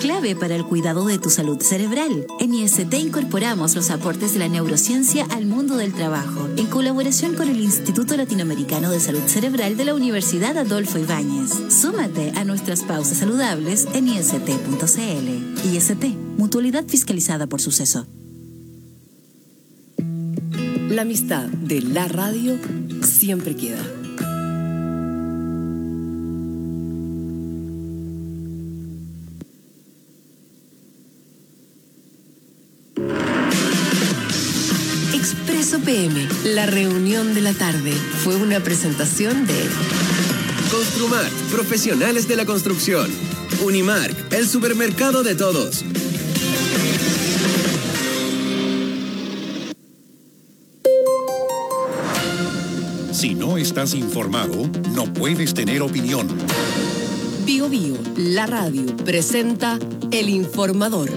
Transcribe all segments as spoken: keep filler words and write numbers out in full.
clave para el cuidado de tu salud cerebral. En I S T incorporamos los aportes de la neurociencia al mundo del trabajo, en colaboración con el Instituto Latinoamericano de Salud Cerebral de la Universidad Adolfo Ibáñez. Súmate a nuestras pausas saludables en I S T punto C L. I S T, mutualidad fiscalizada por Suceso. La amistad de la radio siempre queda. Expreso P M, la reunión de la tarde, fue una presentación de Construmart, profesionales de la construcción. Unimark, el supermercado de todos. Si no estás informado, no puedes tener opinión. Bio Bio, la radio, presenta El Informador.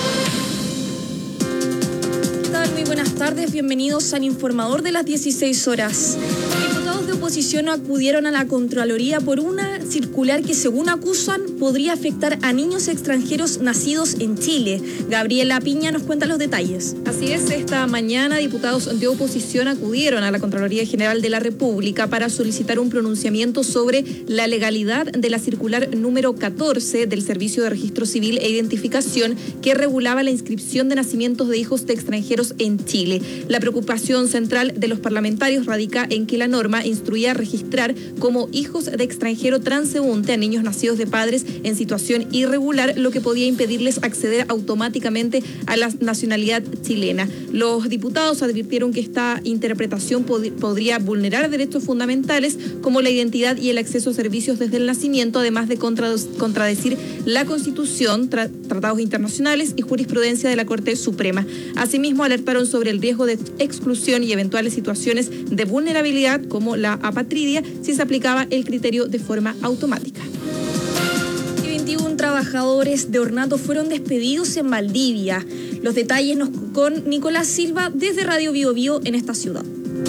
¿Qué tal? Muy buenas tardes, bienvenidos al Informador de las dieciséis horas. Diputados de oposición acudieron a la Contraloría por una circular que, según acusan, podría afectar a niños extranjeros nacidos en Chile. Gabriela Piña nos cuenta los detalles. Así es, esta mañana diputados de oposición acudieron a la Contraloría General de la República para solicitar un pronunciamiento sobre la legalidad de la circular número catorce del Servicio de Registro Civil e Identificación que regulaba la inscripción de nacimientos de hijos de extranjeros en Chile. La preocupación central de los parlamentarios radica en que la norma instruía a registrar como hijos de extranjero transeúnte a niños nacidos de padres en situación irregular, lo que podía impedirles acceder automáticamente a la nacionalidad chilena. Los diputados advirtieron que esta interpretación pod- podría vulnerar derechos fundamentales como la identidad y el acceso a servicios desde el nacimiento, además de contra- contradecir la Constitución, tra- tratados internacionales y jurisprudencia de la Corte Suprema. Asimismo, alertaron sobre el riesgo de exclusión y eventuales situaciones de vulnerabilidad como la apatridia si se aplicaba el criterio de forma automática. veintiún trabajadores de ornato fueron despedidos en Valdivia. Los detalles nos con Nicolás Silva desde Radio Bio Bio en esta ciudad.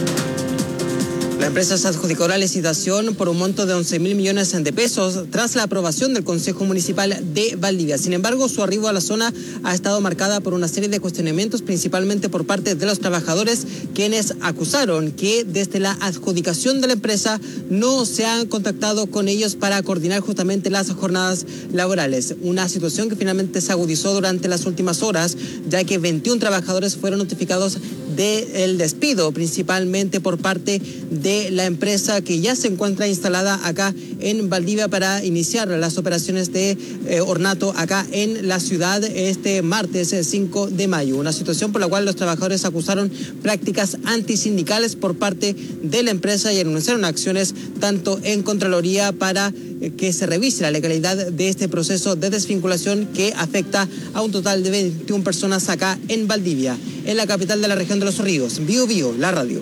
La empresa se adjudicó la licitación por un monto de once mil millones de pesos tras la aprobación del Consejo Municipal de Valdivia. Sin embargo, su arribo a la zona ha estado marcada por una serie de cuestionamientos, principalmente por parte de los trabajadores, quienes acusaron que desde la adjudicación de la empresa no se han contactado con ellos para coordinar justamente las jornadas laborales. Una situación que finalmente se agudizó durante las últimas horas, ya que veintiún trabajadores fueron notificados del despido, principalmente por parte de la empresa que ya se encuentra instalada acá en Valdivia para iniciar las operaciones de eh, ornato acá en la ciudad este martes cinco de mayo. Una situación por la cual los trabajadores acusaron prácticas antisindicales por parte de la empresa y anunciaron acciones tanto en Contraloría para eh, que se revise la legalidad de este proceso de desvinculación que afecta a un total de veintiún personas acá en Valdivia, en la capital de la región de Los Ríos. Bio Bio, la radio.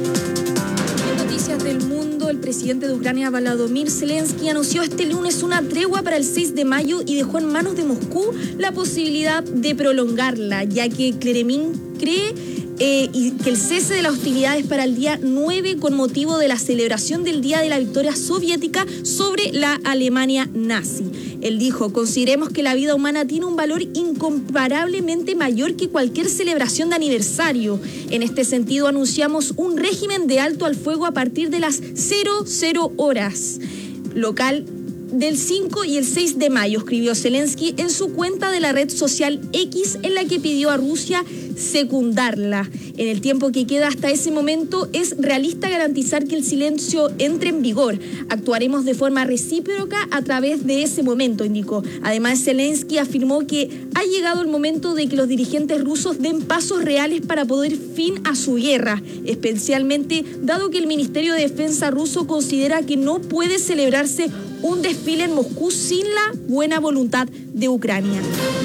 Noticias del mundo. El presidente de Ucrania, Volodymyr Zelensky, anunció este lunes una tregua para el seis de mayo y dejó en manos de Moscú la posibilidad de prolongarla, ya que Kremlin cree eh, y que el cese de las hostilidades para el día nueve con motivo de la celebración del Día de la Victoria Soviética sobre la Alemania nazi. Él dijo: consideremos que la vida humana tiene un valor incomparablemente mayor que cualquier celebración de aniversario. En este sentido, anunciamos un régimen de alto al fuego a partir de las cero horas local del cinco y el seis de mayo, escribió Zelensky en su cuenta de la red social X, en la que pidió a Rusia secundarla. En el tiempo que queda hasta ese momento, es realista garantizar que el silencio entre en vigor. Actuaremos de forma recíproca a través de ese momento, indicó. Además, Zelensky afirmó que ha llegado el momento de que los dirigentes rusos den pasos reales para poner fin a su guerra, especialmente dado que el Ministerio de Defensa ruso considera que no puede celebrarse un desfile en Moscú sin la buena voluntad de Ucrania.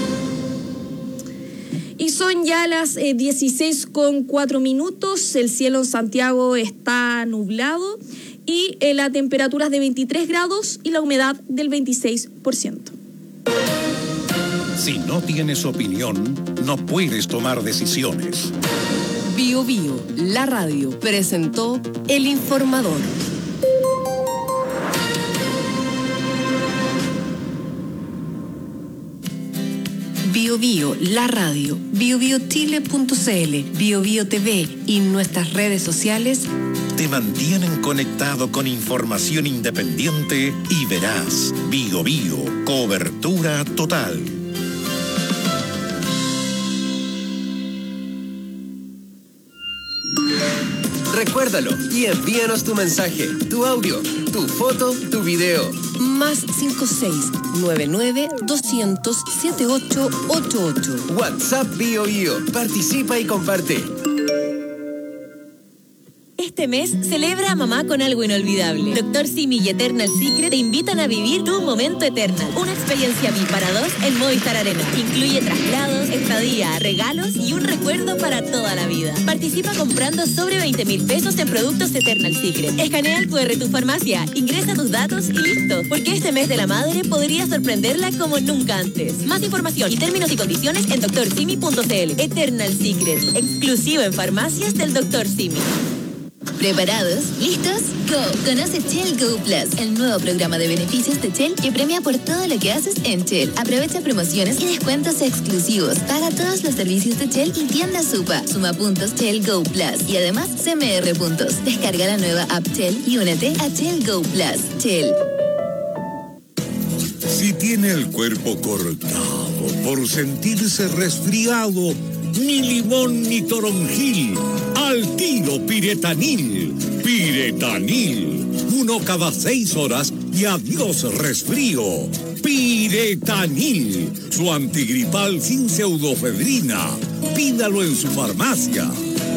Y son ya las eh, dieciséis con cuatro minutos, el cielo en Santiago está nublado y eh, la temperatura es de veintitrés grados y la humedad del veintiséis por ciento. Si no tienes opinión, no puedes tomar decisiones. Bio Bio, la radio, presentó El Informador. Bio Bio, la radio, bio bio chile punto c l, Bio Bio T V y nuestras redes sociales te mantienen conectado con información independiente y veraz. Bio Bio, cobertura total. Recuérdalo y envíanos tu mensaje, tu audio, tu foto, tu video. Más cinco seis nueve nueve doscientos setenta y ocho ochenta y ocho. WhatsApp Bio Bio. Participa y comparte. Este mes celebra a mamá con algo inolvidable. Doctor Simi y Eternal Secret te invitan a vivir tu momento Eternal. Una experiencia V I P para dos en Movistar Arena. Incluye traslados, estadía, regalos y un recuerdo para toda la vida. Participa comprando sobre veinte mil pesos en productos Eternal Secret. Escanea el cu erre de tu farmacia, ingresa tus datos y listo. Porque este mes de la madre podría sorprenderla como nunca antes. Más información y términos y condiciones en doctor simi punto c l. Eternal Secret, exclusivo en farmacias del doctor Simi. ¿Preparados? ¿Listos? ¡Go! Conoce Shell Go Plus, el nuevo programa de beneficios de Shell que premia por todo lo que haces en Shell. Aprovecha promociones y descuentos exclusivos. Paga todos los servicios de Shell y tienda Supa. Suma puntos Shell Go Plus y además C M R puntos. Descarga la nueva app Shell y únete a Shell Go Plus. Shell. Si tiene el cuerpo cortado por sentirse resfriado, ni limón ni toronjil, al tiro Piretanil. Piretanil, uno cada seis horas y adiós resfrío. Piretanil, su antigripal sin pseudofedrina. Pídalo en su farmacia.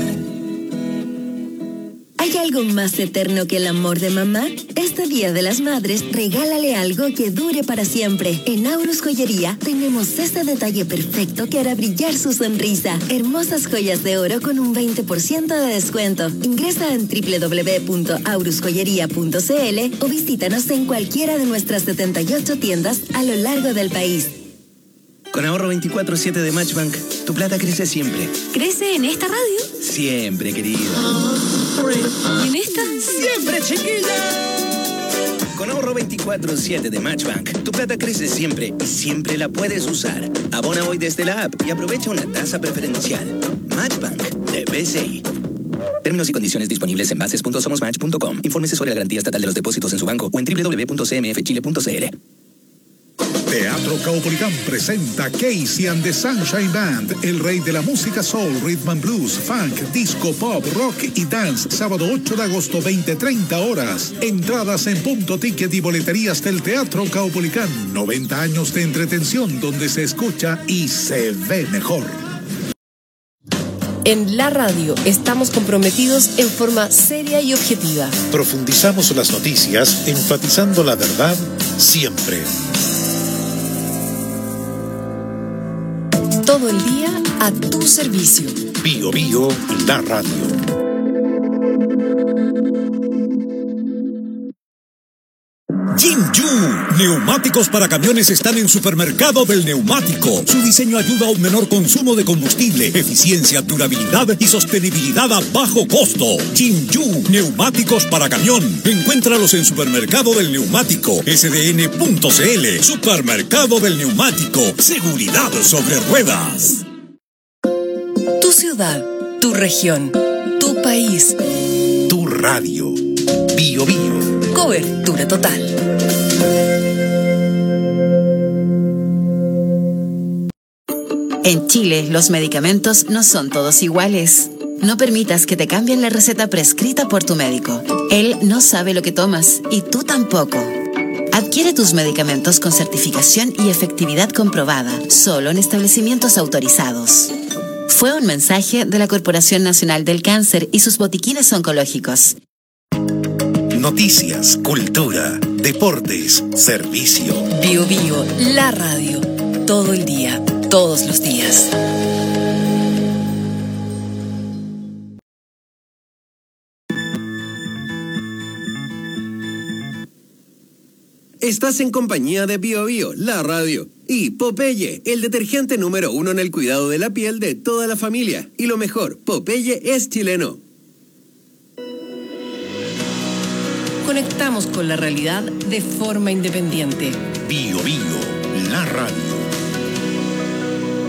¿Hay algo más eterno que el amor de mamá? Este Día de las Madres, regálale algo que dure para siempre. En Aurus Joyería tenemos ese detalle perfecto que hará brillar su sonrisa. Hermosas joyas de oro con un veinte por ciento de descuento. Ingresa en doble u doble u doble u punto aurus joyería punto c l o visítanos en cualquiera de nuestras setenta y ocho tiendas a lo largo del país. Con ahorro veinticuatro siete de Matchbank, tu plata crece siempre. ¿Crece en esta radio? Siempre, querido. ¿Y en esta? ¡Siempre, chiquilla! Con ahorro veinticuatro siete de Matchbank, tu plata crece siempre y siempre la puedes usar. Abona hoy desde la app y aprovecha una tasa preferencial. Matchbank de B C I. Términos y condiciones disponibles en bases punto somos match punto com. Infórmese sobre la garantía estatal de los depósitos en su banco o en doble u doble u doble u punto c m f chile punto c l. Teatro Caupolicán presenta Casey and the Sunshine Band, el rey de la música soul, rhythm and blues, funk, disco, pop, rock y dance, sábado ocho de agosto, veinte treinta horas. Entradas en punto ticket y boleterías del Teatro Caupolicán. noventa años de entretención donde se escucha y se ve mejor. En la radio estamos comprometidos en forma seria y objetiva. Profundizamos las noticias, enfatizando la verdad siempre. Todo el día a tu servicio. Bio Bio, la radio. Jinju, neumáticos para camiones están en Supermercado del Neumático. Su diseño ayuda a un menor consumo de combustible, eficiencia, durabilidad y sostenibilidad a bajo costo. Jinju, neumáticos para camión. Encuéntralos en Supermercado del Neumático, s d n punto c l. Supermercado del Neumático, seguridad sobre ruedas. Tu ciudad, tu región, tu país, tu radio. Bio Bio. Cobertura total. En Chile, los medicamentos no son todos iguales. No permitas que te cambien la receta prescrita por tu médico. Él no sabe lo que tomas y tú tampoco. Adquiere tus medicamentos con certificación y efectividad comprobada, solo en establecimientos autorizados. Fue un mensaje de la Corporación Nacional del Cáncer y sus botiquines oncológicos. Noticias, cultura, deportes, servicio. Bio Bio, la radio. Todo el día, todos los días. Estás en compañía de Bio Bio, la radio, y Popeye, el detergente número uno en el cuidado de la piel de toda la familia. Y lo mejor, Popeye es chileno. Conectamos con la realidad de forma independiente. Bio Bio, la radio.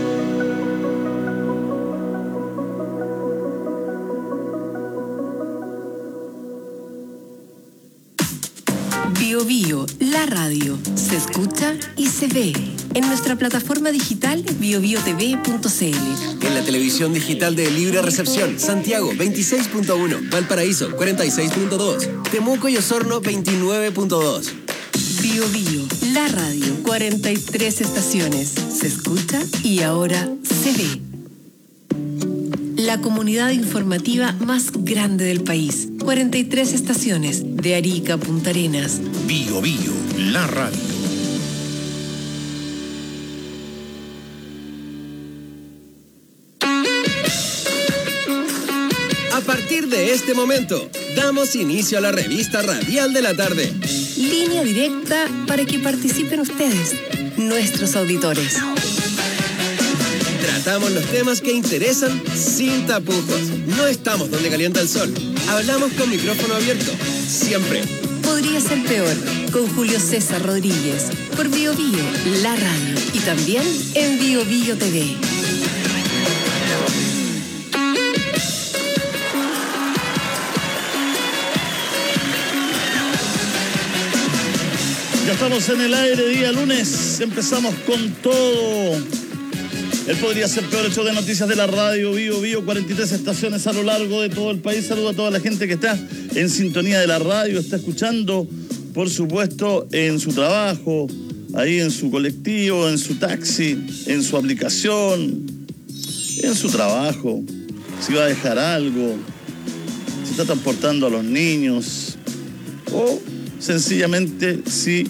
Bio Bio, la radio, se escucha y se ve. En nuestra plataforma digital bio bio t v punto c l. En la televisión digital de Libre Recepción, Santiago veintiséis punto uno, Valparaíso cuarenta y seis punto dos, Temuco y Osorno veintinueve punto dos. Bio Bio, la radio, cuarenta y tres estaciones, se escucha y ahora se ve. La comunidad informativa más grande del país, cuarenta y tres estaciones, de Arica a Punta Arenas. Bio Bio, la radio. A partir de este momento, damos inicio a la revista radial de la tarde. Línea directa para que participen ustedes, nuestros auditores. Tratamos los temas que interesan sin tapujos. No estamos donde calienta el sol. Hablamos con micrófono abierto, siempre. Podría ser peor, con Julio César Rodríguez, por Bio Bio, la radio, y también en Bio Bio T V. Ya estamos en el aire, día lunes, empezamos con todo. Él podría ser peor, el show de noticias de la radio Bio Bio, cuarenta y tres estaciones a lo largo de todo el país. Saludo a toda la gente que está en sintonía de la radio, está escuchando, por supuesto, en su trabajo, ahí en su colectivo, en su taxi, en su aplicación, en su trabajo, si va a dejar algo, si está transportando a los niños, o sencillamente si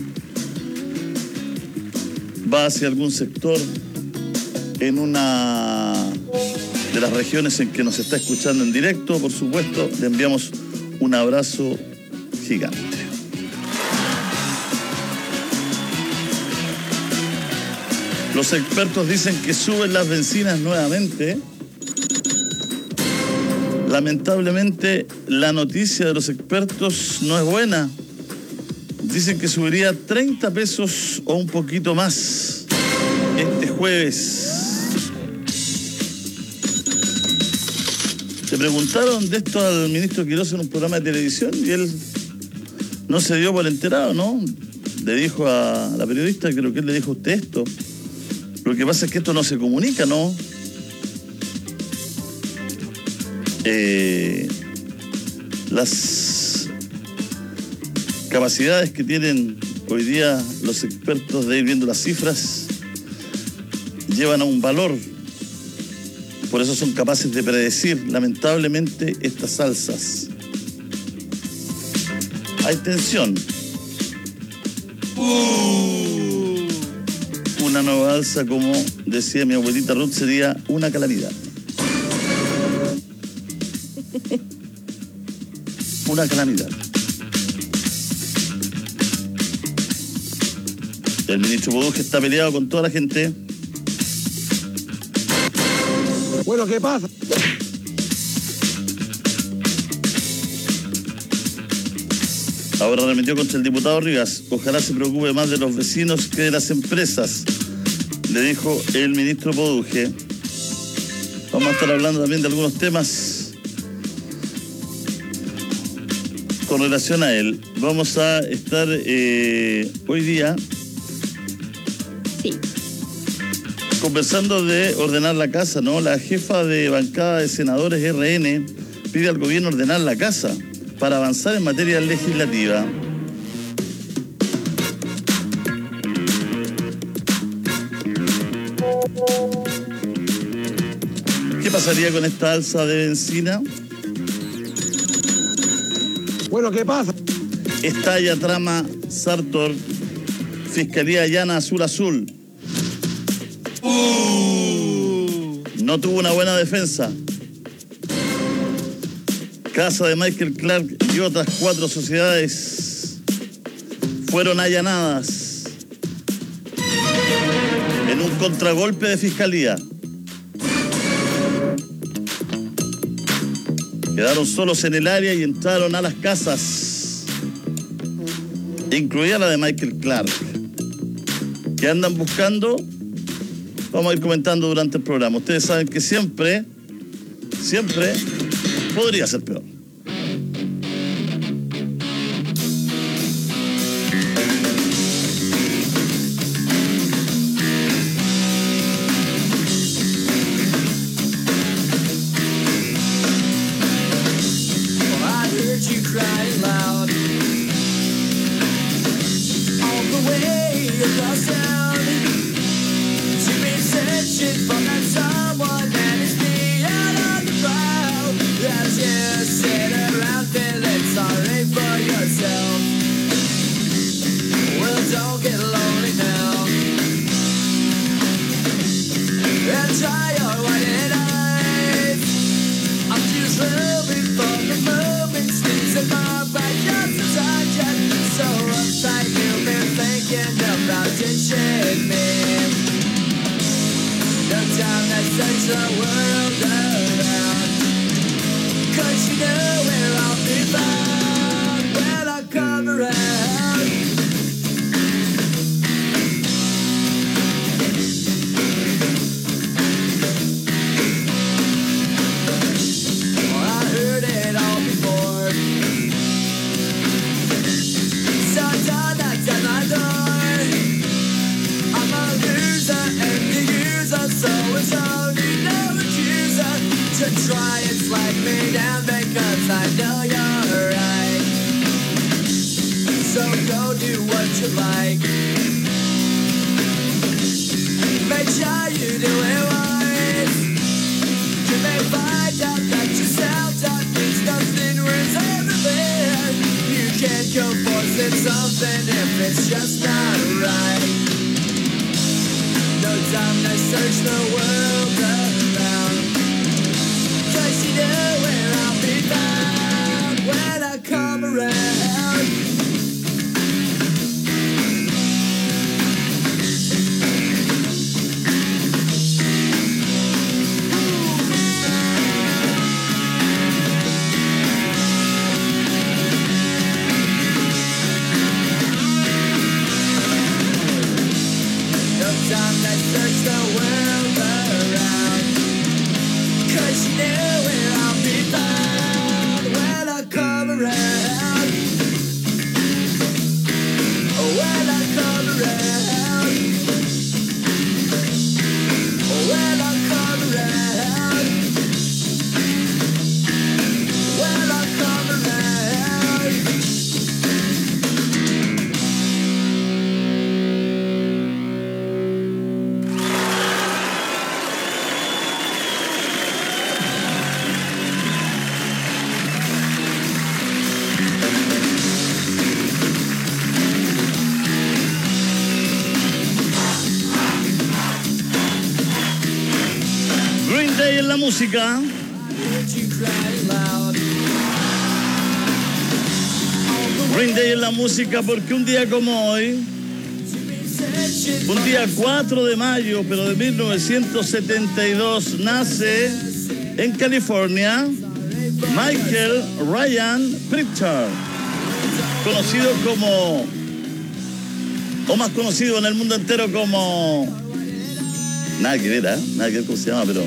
va hacia algún sector en una de las regiones en que nos está escuchando en directo. Por supuesto, le enviamos un abrazo gigante. Los expertos dicen que suben las bencinas nuevamente. Lamentablemente, la noticia de los expertos no es buena. Dicen que subiría treinta pesos o un poquito más este jueves. Le preguntaron de esto al ministro Quirós en un programa de televisión y él no se dio por enterado, ¿no? Le dijo a la periodista, creo que él le dijo a usted esto. Lo que pasa es que esto no se comunica, ¿no? Eh, las capacidades que tienen hoy día los expertos de ir viendo las cifras llevan a un valor. Por eso son capaces de predecir, lamentablemente, estas alzas. Hay tensión. Uh. Una nueva alza, como decía mi abuelita Ruth, sería una calamidad. Una calamidad. El ministro Poduje está peleado con toda la gente. Bueno, ¿qué pasa? Ahora remitió contra el diputado Rivas. Ojalá se preocupe más de los vecinos que de las empresas, le dijo el ministro Poduje. Vamos a estar hablando también de algunos temas con relación a él. Vamos a estar eh, hoy día sí. conversando de ordenar la casa, ¿no? La jefa de bancada de senadores R N pide al gobierno ordenar la casa para avanzar en materia legislativa. ¿Qué pasaría con esta alza de bencina? Bueno, ¿qué pasa? Estalla trama Sartor, Fiscalía allana Azul Azul. Uh. No tuvo una buena defensa. Casa de Michael Clark y otras cuatro sociedades fueron allanadas en un contragolpe de fiscalía. Quedaron solos en el área y entraron a las casas, incluida la de Michael Clark. ¿Qué andan buscando? Vamos a ir comentando durante el programa. Ustedes saben que siempre, siempre podría ser peor. dry your white eyes. I'm just living for the moment, stays in my back just as I just so uptight. You've been thinking about ditching me. No time to search the world around, 'cause you know where I'll be found when I come around. Well, I heard it all before, so don't knock at my door. I'm a loser and the user, so it's only no accuser to try and slide me down because I know you're right. So go do what you like, make sure you do it right. You may find out that yourself that means nothing worth everything. You can't go forcing something if it's just not right. No time to search the world around, 'cause you know where I'll be found when I come around. No time to search the world around, 'cause you know where I'll be found when I come around. When I come around. When I come around. When I come around. Green Day en la música. Green Day en la música porque un día como hoy, un día cuatro de mayo, pero de mil novecientos setenta y dos, nace en California Michael Ryan Pritchard, conocido como, o más conocido en el mundo entero como, nada que ver, ¿eh? Nada que ver cómo se llama, pero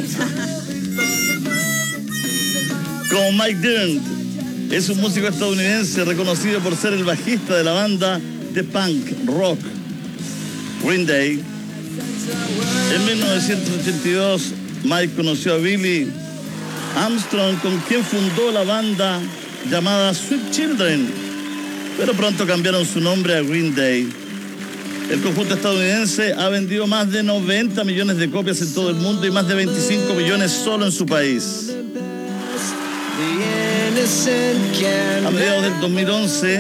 como Mike Dirnt. Es un músico estadounidense reconocido por ser el bajista de la banda de punk rock Green Day. En mil novecientos ochenta y dos, Mike conoció a Billy Armstrong, con quien fundó la banda llamada Sweet Children, pero pronto cambiaron su nombre a Green Day. El conjunto estadounidense ha vendido más de noventa millones de copias en todo el mundo y más de veinticinco millones solo en su país. A mediados del dos mil once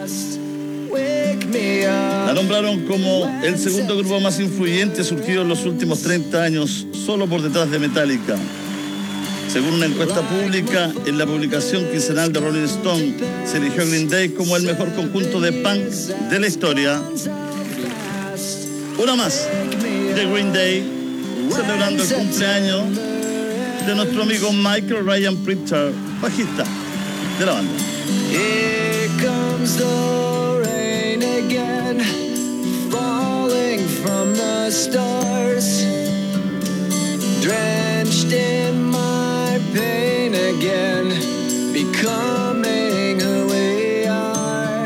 la nombraron como el segundo grupo más influyente surgido en los últimos treinta años, solo por detrás de Metallica. Según una encuesta pública en la publicación quincenal de Rolling Stone, se eligió a Green Day como el mejor conjunto de punk de la historia. Una más de Green Day, celebrando el cumpleaños de nuestro amigo Michael Ryan Pritchard, bajista de la banda. Here comes the rain again, falling from the stars, drenched in my pain again, becoming who we are.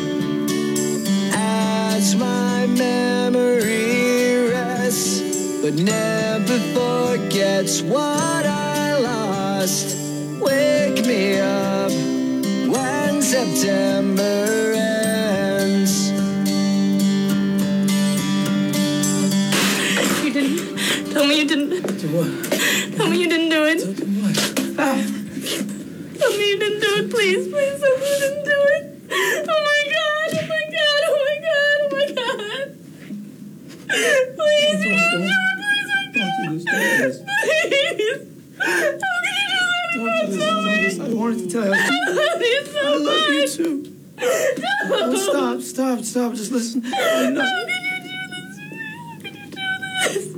As my memory rests, but never forgets what I lost. Wake me up when September ends. You didn't. Tell me you didn't. Do what? Tell me you didn't do it. Do what? Tell me you didn't do it, please. Please tell me you didn't do it. Oh my God. Oh my God. Oh my God. Oh my God. Please, you didn't do it. Please, I Don't do this. tell you. I love you so I love much. you too. No. Oh, stop, stop, stop. Just listen. How can you do this to me? How can you do this?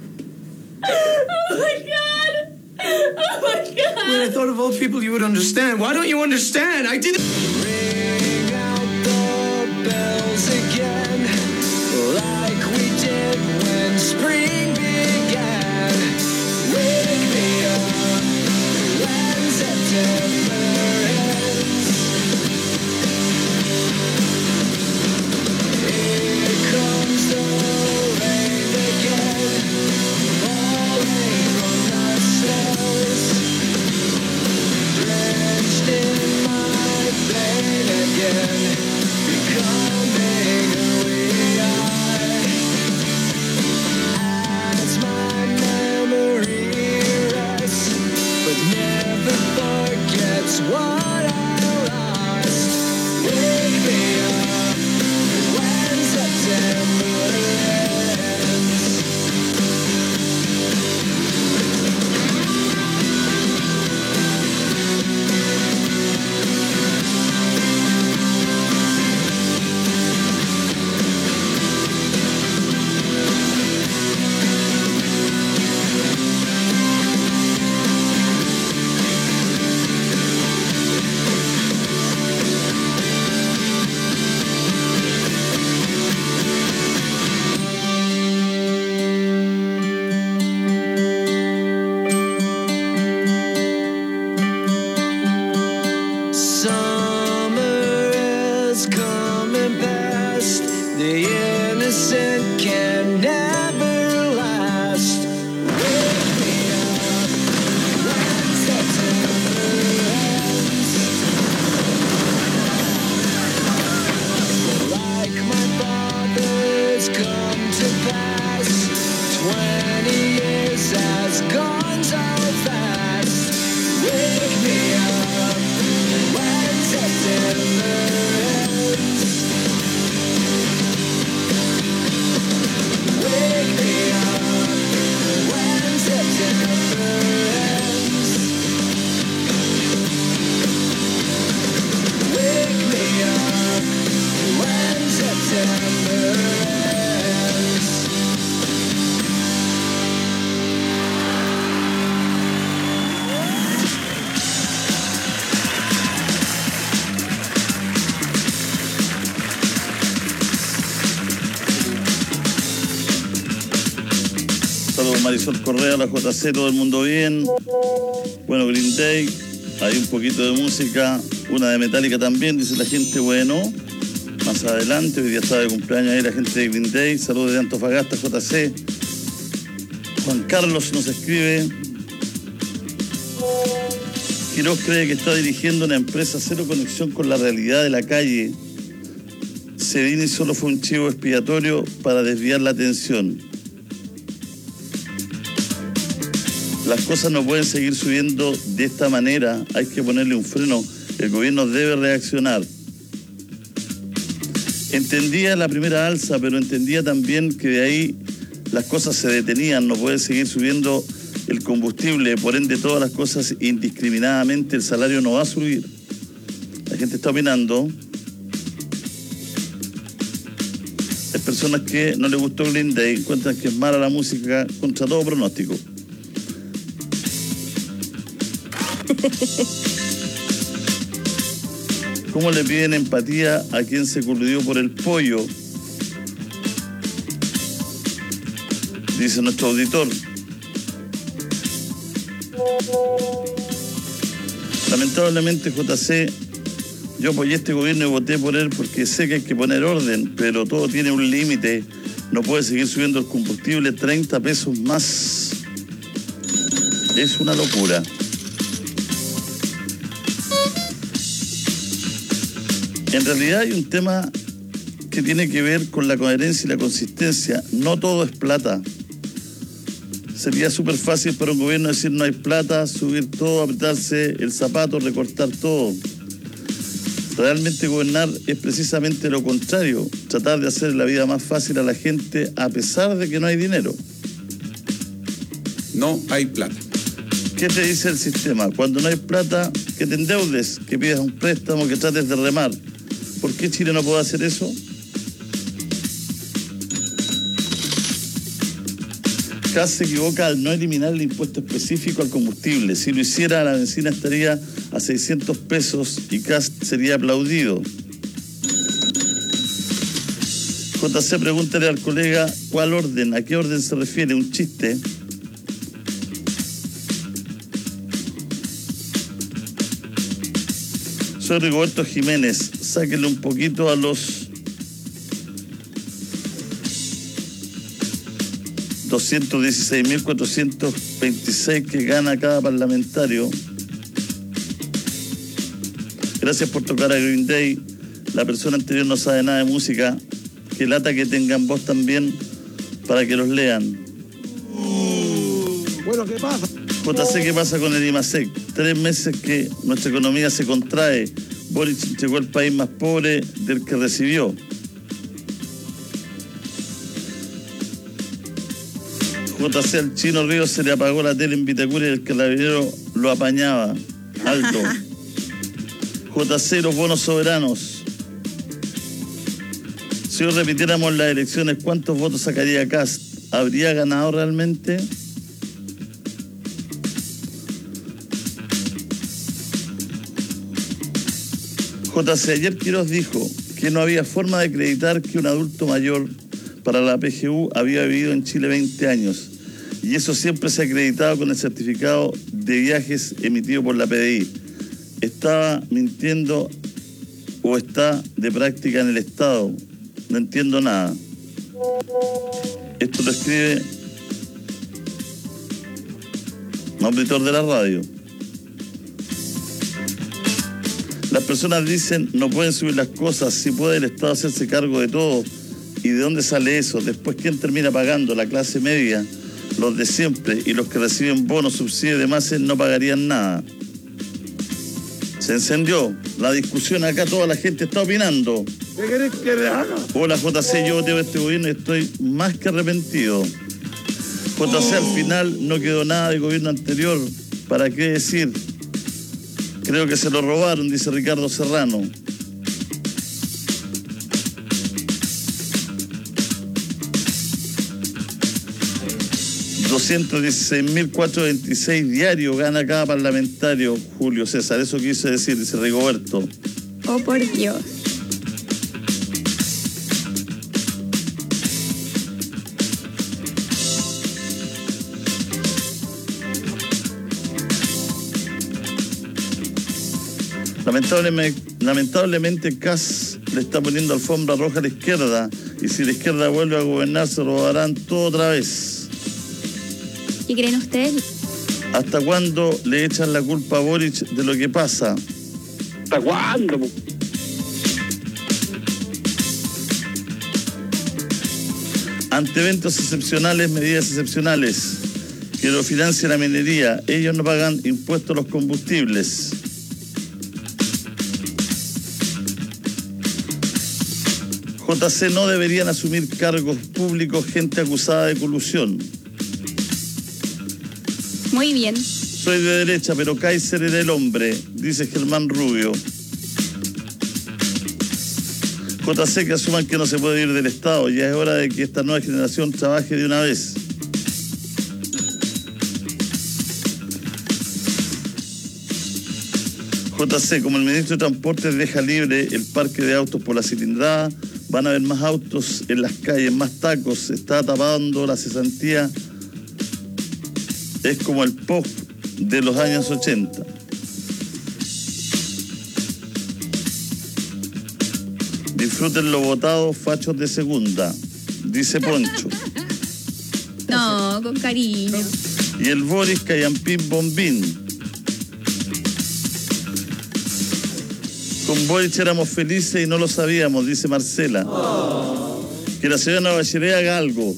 Oh my God. Oh my God. When I thought of all people you would understand. Why don't you understand? I didn't. Ring out the bells again, like we did when spring began. Wake me up when September ends. Here comes the rain again, falling from the stars, drenched in my pain again, becoming who we are. As my memory rests, but never forgets what I lost. Wake me up when September ends. Summer is coming past. The innocent can never last. Wake me up when September ends. Like my father's come to pass. Twenty years has gone so fast. Wake me up when September ends. Wake me up when September ends. Wake me up when September ends. Saludos Marisol Correa, la J C, todo el mundo bien. Bueno, Green Day, hay un poquito de música, una de Metallica también, dice la gente, bueno. Más adelante, hoy día está de cumpleaños ahí la gente de Green Day. Saludos de Antofagasta, J C. Juan Carlos nos escribe. Quiroz cree que está dirigiendo una empresa cero conexión con la realidad de la calle. Cedini solo fue un chivo expiatorio para desviar la atención. Las cosas no pueden seguir subiendo de esta manera, hay que ponerle un freno, el gobierno debe reaccionar. Entendía la primera alza, pero entendía también que de ahí las cosas se detenían, no puede seguir subiendo el combustible, por ende todas las cosas indiscriminadamente, el salario no va a subir. La gente está opinando. Hay personas que no les gustó Green Day, encuentran que es mala la música contra todo pronóstico. ¿Cómo le piden empatía a quien se coludió por el pollo? Dice nuestro auditor. Lamentablemente, J C, yo apoyé este gobierno y voté por él porque sé que hay que poner orden, pero todo tiene un límite. No puede seguir subiendo el combustible treinta pesos más. Es una locura. En realidad hay un tema que tiene que ver con la coherencia y la consistencia. No todo es plata. Sería súper fácil para un gobierno decir no hay plata, subir todo, apretarse el zapato, recortar todo. Realmente gobernar es precisamente lo contrario, tratar de hacer la vida más fácil a la gente a pesar de que no hay dinero. No hay plata. ¿Qué te dice el sistema? Cuando no hay plata, que te endeudes, que pidas un préstamo, que trates de remar. ¿Por qué Chile no puede hacer eso? C A S se equivoca al no eliminar el impuesto específico al combustible. Si lo hiciera, la benzina estaría a seiscientos pesos y C A S sería aplaudido. J C, pregúntale al colega cuál orden, a qué orden se refiere, un chiste. Soy Rigoberto Jiménez, sáquenle un poquito a los doscientos dieciséis mil cuatrocientos veintiséis que gana cada parlamentario. Gracias por tocar a Green Day. La persona anterior no sabe nada de música. Que lata que tengan voz también para que los lean. Bueno, ¿qué pasa? J C, ¿qué pasa con el IMASEC? Tres meses que nuestra economía se contrae. Boric llegó al país más pobre del que recibió. J C, al Chino Ríos se le apagó la tele en Vitacura y el carabinero lo apañaba. Alto. J C, los bonos soberanos. Si hoy repitiéramos las elecciones, ¿cuántos votos sacaría C A S? ¿Habría ganado realmente? J C, ayer Quiroz dijo que no había forma de acreditar que un adulto mayor para la P G U había vivido en Chile veinte años. Y eso siempre se ha acreditado con el certificado de viajes emitido por la P D I. ¿Estaba mintiendo o está de práctica en el Estado? No entiendo nada. Esto lo escribe un auditor de la radio. Las personas dicen no pueden subir las cosas, si puede el Estado hacerse cargo de todo. ¿Y de dónde sale eso? Después, ¿quién termina pagando? La clase media, los de siempre, y los que reciben bonos, subsidios y demás no pagarían nada. Se encendió la discusión acá, toda la gente está opinando. ¿Qué querés que le haga? Hola J C, yo voteo este gobierno y estoy más que arrepentido. J C, al final no quedó nada del gobierno anterior. ¿Para qué decir? Creo que se lo robaron, dice Ricardo Serrano. doscientos dieciséis mil cuatrocientos veintiséis diarios gana cada parlamentario, Julio César. Eso quise decir, dice Rigoberto. Oh, por Dios. Lamentablemente, lamentablemente C A S le está poniendo alfombra roja a la izquierda y si la izquierda vuelve a gobernar se robarán todo otra vez. ¿Qué creen ustedes? ¿Hasta cuándo le echan la culpa a Boric de lo que pasa? ¿Hasta cuándo? Ante eventos excepcionales, medidas excepcionales. Que lo financia la minería. Ellos no pagan impuestos a los combustibles. J C, no deberían asumir cargos públicos gente acusada de colusión. Muy bien. Soy de derecha, pero Kaiser era el hombre, dice Germán Rubio. J C, que asuman que no se puede ir del Estado. Ya es hora de que esta nueva generación trabaje de una vez. J C, como el ministro de Transportes deja libre el parque de autos por la cilindrada, van a haber más autos en las calles, más tacos, se está tapando la cesantía. Es como el pop de los años ochenta. Disfruten lo votado, fachos de segunda, dice Poncho. No, con cariño. Y el Boris Callampín Bombín. Con Boric éramos felices y no lo sabíamos, dice Marcela. Que la señora Bachelet haga algo.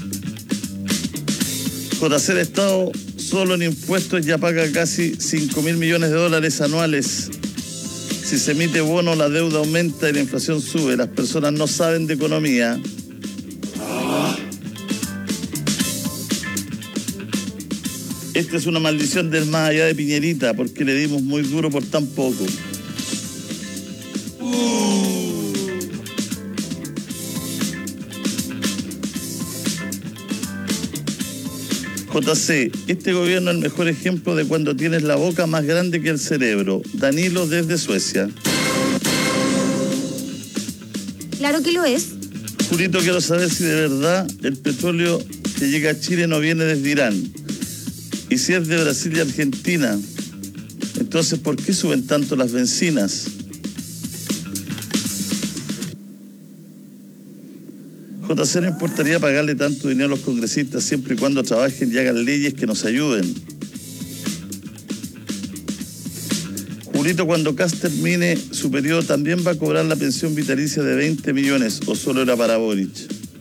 Por hacer Estado solo en impuestos ya paga casi cinco mil millones de dólares anuales. Si se emite bono, la deuda aumenta y la inflación sube. Las personas no saben de economía. Esta es una maldición del más allá de Piñerita, porque le dimos muy duro por tan poco. J C, este gobierno es el mejor ejemplo de cuando tienes la boca más grande que el cerebro. Danilo desde Suecia. Claro que lo es. Julito, quiero saber si de verdad el petróleo que llega a Chile no viene desde Irán. Y si es de Brasil y Argentina, entonces ¿por qué suben tanto las bencinas? J C, no importaría pagarle tanto dinero a los congresistas siempre y cuando trabajen y hagan leyes que nos ayuden. Julito, cuando Kast termine su periodo, ¿también va a cobrar la pensión vitalicia de veinte millones o solo era para Boric?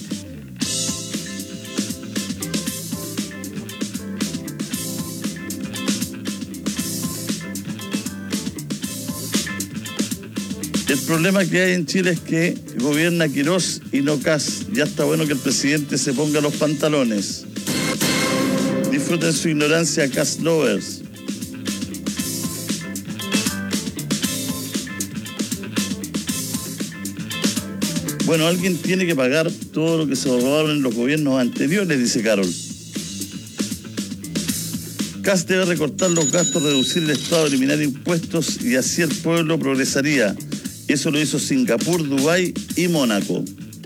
El problema que hay en Chile es que gobierna Quirós y no Kast. Ya está bueno que el presidente se ponga los pantalones. Disfruten su ignorancia, Kast lovers. Bueno, alguien tiene que pagar todo lo que se robaron en los gobiernos anteriores, dice Carol. Kast debe recortar los gastos, reducir el Estado, eliminar impuestos y así el pueblo progresaría. Eso lo hizo Singapur, Dubái y Mónaco.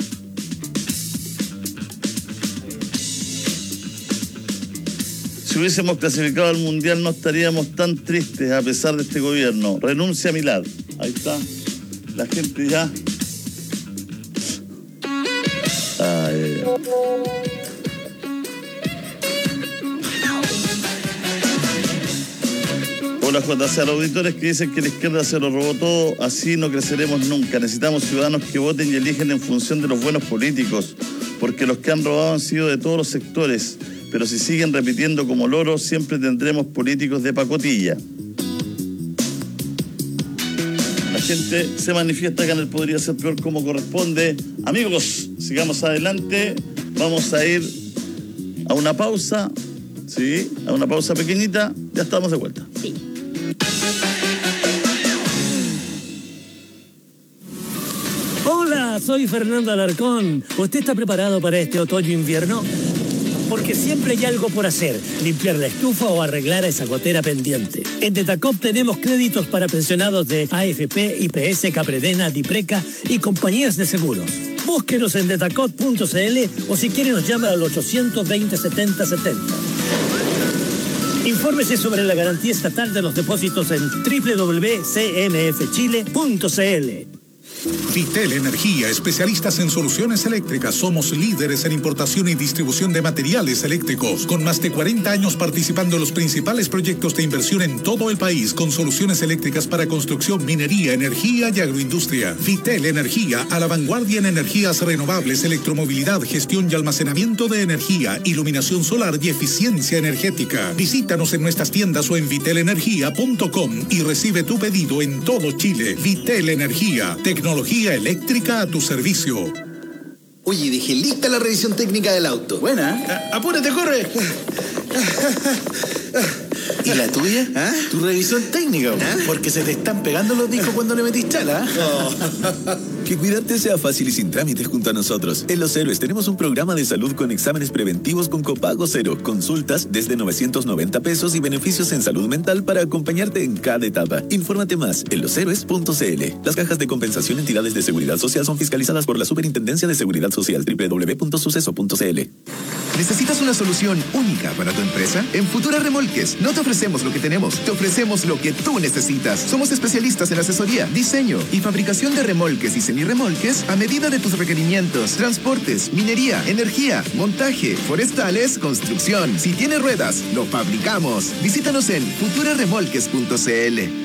Si hubiésemos clasificado al Mundial no estaríamos tan tristes a pesar de este gobierno. Renuncia a Milad. Ahí está. La gente ya... Ay, ay, ay. Hola J C, a los auditores que dicen que la izquierda se lo robó todo, así no creceremos nunca. Necesitamos ciudadanos que voten y eligen en función de los buenos políticos, porque los que han robado han sido de todos los sectores, pero si siguen repitiendo como loros, siempre tendremos políticos de pacotilla. La gente se manifiesta acá en el Podría Ser Peor como corresponde. Amigos, sigamos adelante, vamos a ir a una pausa, sí, a una pausa pequeñita, ya estamos de vuelta. Sí. Hola, soy Fernando Alarcón. ¿Usted está preparado para este otoño-invierno? Porque siempre hay algo por hacer, limpiar la estufa o arreglar esa gotera pendiente. En Detacop tenemos créditos para pensionados de A F P, I P S, Capredena, Dipreca y compañías de seguros. Búsquenos en detacop punto c l o si quiere nos llama al ochocientos veinte, setenta setenta. Infórmese sobre la garantía estatal de los depósitos en doble u doble u doble u punto c m f chile punto c l. Vitel Energía, especialistas en soluciones eléctricas. Somos líderes en importación y distribución de materiales eléctricos, con más de cuarenta años participando en los principales proyectos de inversión en todo el país, con soluciones eléctricas para construcción, minería, energía y agroindustria. Vitel Energía, a la vanguardia en energías renovables, electromovilidad, gestión y almacenamiento de energía, iluminación solar y eficiencia energética. Visítanos en nuestras tiendas o en vitel energía punto com y recibe tu pedido en todo Chile. Vitel Energía, tecnología eléctrica a tu servicio. Oye, dejé lista la revisión técnica del auto. Buena. ¿Eh? ¡Apúrate, corre! ¿Y la tuya? ¿Ah? Tu revisión técnica, ¿ah? Porque se te están pegando los discos cuando le metís chala. Oh. Que cuidarte sea fácil y sin trámites junto a nosotros. En Los Héroes tenemos un programa de salud con exámenes preventivos con copago cero, consultas desde novecientos noventa pesos y beneficios en salud mental para acompañarte en cada etapa. Infórmate más en los héroes punto c l. Las cajas de compensación entidades de seguridad social son fiscalizadas por la Superintendencia de Seguridad Social. doble u doble u doble u punto suceso punto c l. ¿Necesitas una solución única para tu empresa? En Futura Remolques no te ofrecemos lo que tenemos, te ofrecemos lo que tú necesitas. Somos especialistas en asesoría, diseño y fabricación de remolques y semirremolques a medida de tus requerimientos. Transportes, minería, energía, montaje, forestales, construcción. Si tiene ruedas, lo fabricamos. Visítanos en futura remolques punto c l.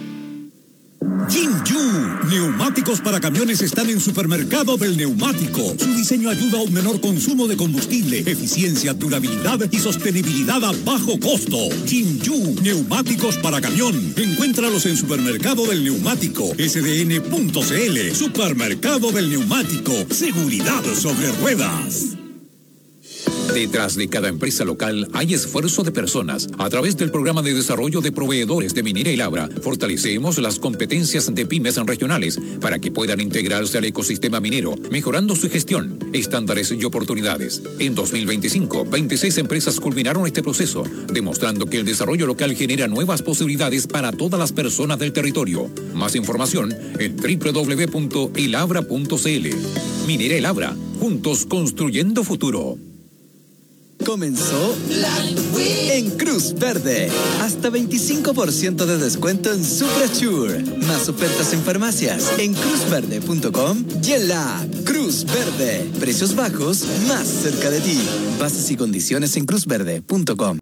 Jinju, neumáticos para camiones están en Supermercado del Neumático. Su diseño ayuda a un menor consumo de combustible, eficiencia, durabilidad y sostenibilidad a bajo costo. Jinju, neumáticos para camión. Encuéntralos en Supermercado del Neumático, s d n punto c l. Supermercado del Neumático, seguridad sobre ruedas. Detrás de cada empresa local hay esfuerzo de personas. A través del programa de desarrollo de proveedores de Minera y Labra, fortalecemos las competencias de pymes regionales para que puedan integrarse al ecosistema minero, mejorando su gestión, estándares y oportunidades. En dos mil veinticinco, veintiséis empresas culminaron este proceso, demostrando que el desarrollo local genera nuevas posibilidades para todas las personas del territorio. Más información en doble u doble u doble u punto elabra punto c l. Minera y Labra, juntos construyendo futuro. Comenzó en Cruz Verde. Hasta veinticinco por ciento de descuento en Suprasure. Más ofertas en farmacias en cruz verde punto com y en la app Cruz Verde. Precios bajos más cerca de ti. Bases y condiciones en cruz verde punto com.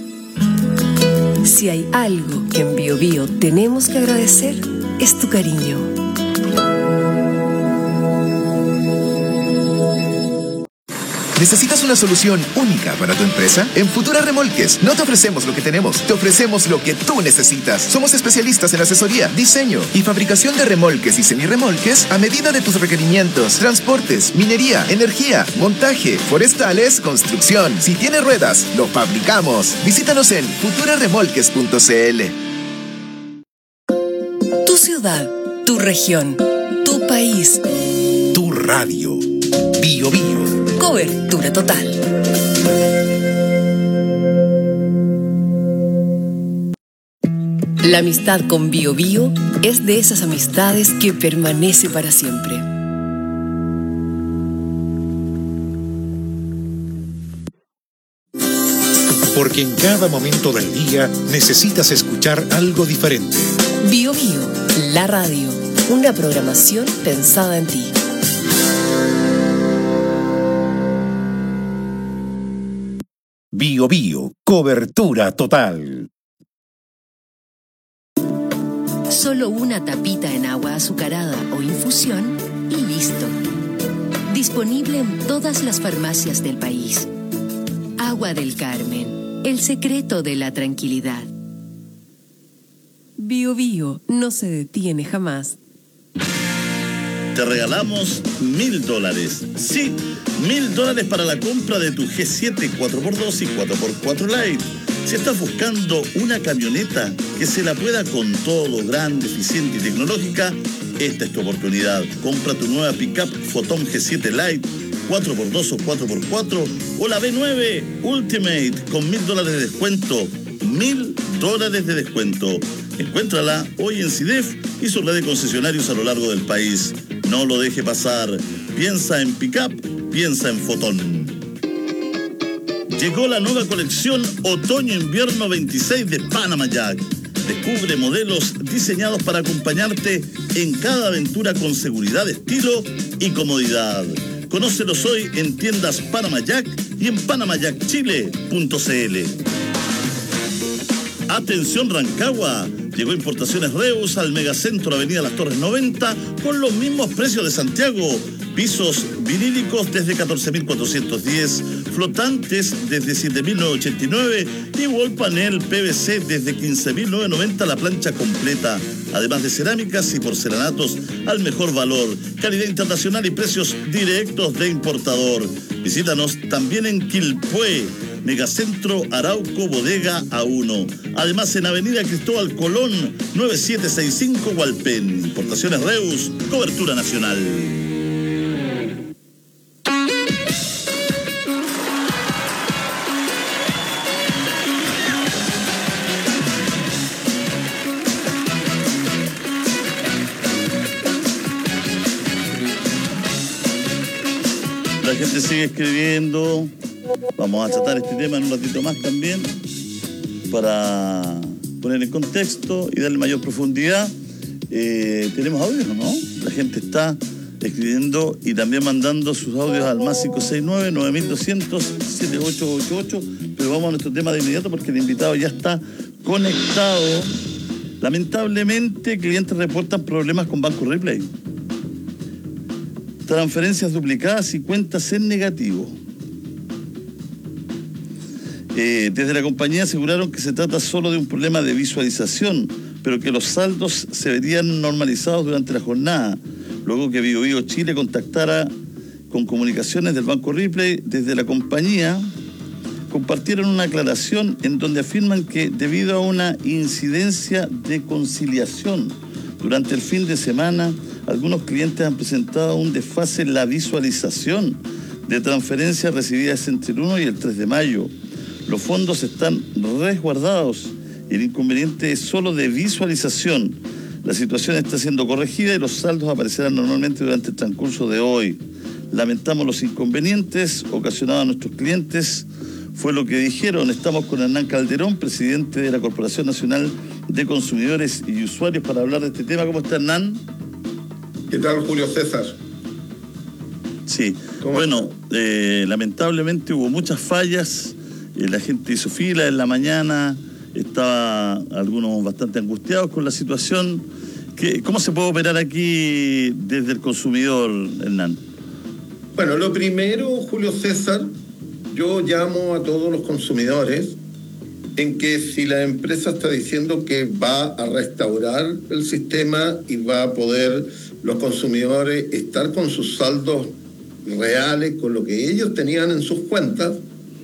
Si hay algo que en Bio Bio tenemos que agradecer, es tu cariño. ¿Necesitas una solución única para tu empresa? En Futura Remolques no te ofrecemos lo que tenemos, te ofrecemos lo que tú necesitas. Somos especialistas en asesoría, diseño y fabricación de remolques y semirremolques a medida de tus requerimientos. Transportes, minería, energía, montaje, forestales, construcción. Si tiene ruedas, lo fabricamos. Visítanos en futura remolques punto c l. Tu ciudad, tu región, tu país, tu radio. Bio Bio. Cobertura total. La amistad con Bio Bio es de esas amistades que permanece para siempre. Porque en cada momento del día necesitas escuchar algo diferente. Bio Bio, la radio, una programación pensada en ti. Bio Bio, cobertura total. Solo una tapita en agua azucarada o infusión y listo. Disponible en todas las farmacias del país. Agua del Carmen, el secreto de la tranquilidad. Bio Bio no se detiene jamás. Te regalamos mil dólares. Sí, mil dólares para la compra de tu G siete cuatro por dos y cuatro por cuatro Lite. Si estás buscando una camioneta que se la pueda con todo, grande, eficiente y tecnológica, esta es tu oportunidad. Compra tu nueva pickup Photon G siete Lite, cuatro por dos o cuatro por cuatro, o la B nueve Ultimate con mil dólares de descuento. Mil dólares de descuento. Encuéntrala hoy en CIDEF y su red de concesionarios a lo largo del país. No lo deje pasar. Piensa en pickup, piensa en Photon. Llegó la nueva colección Otoño-Invierno veintiséis de Panama Jack. Descubre modelos diseñados para acompañarte en cada aventura con seguridad, estilo y comodidad. Conócelos hoy en tiendas Panama Jack y en panama jack chile punto c l. Atención Rancagua, llegó Importaciones Reus al Megacentro Avenida Las Torres noventa con los mismos precios de Santiago. Pisos vinílicos desde catorce mil cuatrocientos diez, flotantes desde siete mil novecientos ochenta y nueve y wall panel P V C desde quince mil novecientos noventa la plancha completa. Además de cerámicas y porcelanatos al mejor valor, calidad internacional y precios directos de importador. Visítanos también en Quilpué, Megacentro Arauco Bodega A uno. Además en Avenida Cristóbal Colón, nueve siete seis cinco Hualpén. Importaciones Reus, cobertura nacional. La gente sigue escribiendo. Vamos a tratar este tema en un ratito más también para poner en contexto y darle mayor profundidad. Eh, tenemos audios, ¿no? La gente está escribiendo y también mandando sus audios al más cinco seis nueve, nueve mil doscientos, siete ocho ocho ocho. Pero vamos a nuestro tema de inmediato porque el invitado ya está conectado. Lamentablemente, clientes reportan problemas con Banco Ripley. Transferencias duplicadas y cuentas en negativo. Eh, desde la compañía aseguraron que se trata solo de un problema de visualización, pero que los saldos se verían normalizados durante la jornada, luego que Bio Bio Chile contactara con comunicaciones del Banco Ripley. Desde la compañía compartieron una aclaración en donde afirman que debido a una incidencia de conciliación durante el fin de semana, algunos clientes han presentado un desfase en la visualización de transferencias recibidas entre el uno y el tres de mayo. Los fondos están resguardados y el inconveniente es solo de visualización. La situación está siendo corregida y los saldos aparecerán normalmente durante el transcurso de hoy. Lamentamos los inconvenientes ocasionados a nuestros clientes, fue lo que dijeron. Estamos con Hernán Calderón, presidente de la Corporación Nacional de Consumidores y Usuarios, para hablar de este tema. ¿Cómo está, Hernán? ¿Qué tal, Julio César? Sí, bueno, eh, lamentablemente hubo muchas fallas, eh, la gente hizo fila en la mañana, estaba algunos bastante angustiados con la situación. ¿Qué, ¿Cómo se puede operar aquí desde el consumidor, Hernán? Bueno, lo primero, Julio César, yo llamo a todos los consumidores en que si la empresa está diciendo que va a restaurar el sistema y va a poder los consumidores estar con sus saldos reales, con lo que ellos tenían en sus cuentas,